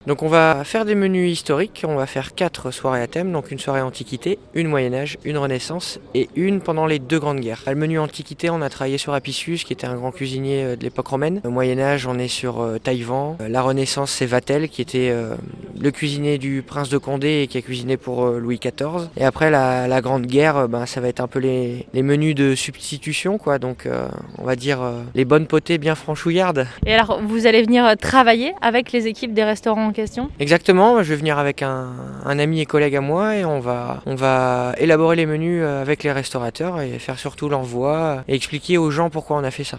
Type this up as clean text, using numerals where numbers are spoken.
Donc on va faire des menus historiques, on va faire 4 soirées à thème, donc une soirée antiquité, une Moyen-Âge, une Renaissance et une pendant les 2 grandes guerres. Le menu antiquité, on a travaillé sur Apicius qui était un grand cuisinier de l'époque romaine. Au Moyen-Âge, on est sur Taïwan. La Renaissance, c'est Vatel qui était le cuisinier du prince de Condé et qui a cuisiné pour Louis XIV. Et après la grande guerre, ça va être un peu les menus de substitution, quoi. Donc on va dire les bonnes potées bien franchouillardes. Et alors, vous allez venir travailler avec les équipes des restaurants en question ? Exactement, je vais venir avec un ami et collègue à moi et on va élaborer les menus avec les restaurateurs et faire surtout l'envoi et expliquer aux gens pourquoi on a fait ça.